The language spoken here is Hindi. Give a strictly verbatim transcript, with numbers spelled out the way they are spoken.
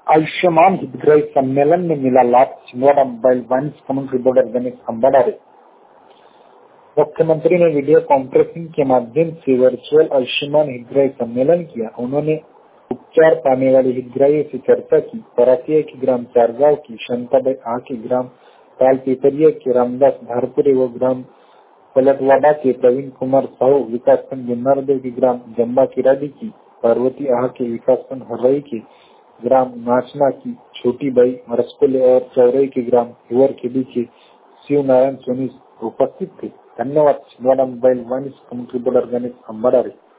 आयुष्मान हितग्राही सम्मेलन में मिला लाभ, छिंदवाड़ा मोबाइल वाणिज्य कम्युनिटी बोर्ड ऑर्गेनिक अम्बाडारे। मुख्यमंत्री ने वीडियो कॉन्फ्रेंसिंग के माध्यम से वर्चुअल आयुष्मान हितग्राही सम्मेलन किया। उन्होंने उपचार पाने वाले हितग्राहियों से चर्चा की। परासिया के ग्राम चारगांव की शांताबाई आ के ग्राम तालपीपरिया के रामदास धारपुरे व ग्राम पलटवाड़ा के प्रवीण कुमार साहू, विकासखंड गिन्नारदेव के ग्राम जम्बा किराडी की पार्वती आह के विकासखंड हर्रई के ग्राम नाचना की छोटी बाई मरस्कोले और चौरई के ग्राम हिवर खेड़ी के शिव नारायण सोनी उपस्थित थे। धन्यवाद। छिंदवाड़ा मोबाइल वाणिज्य कम्युनिटी बोर्ड ऑर्गेनिक अम्बाडारे।